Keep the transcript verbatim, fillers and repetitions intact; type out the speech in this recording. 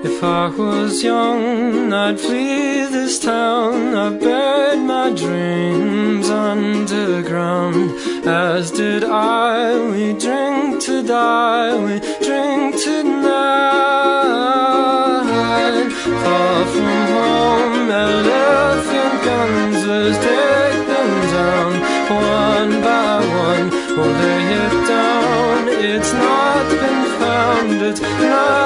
If I was young, I'd flee this town. I've buried my dreams underground, as did I. We drink to die, we drink tonight. Far from home, elephant guns, let's take them down. One by one, we'll lay it down. It's not been found, it's not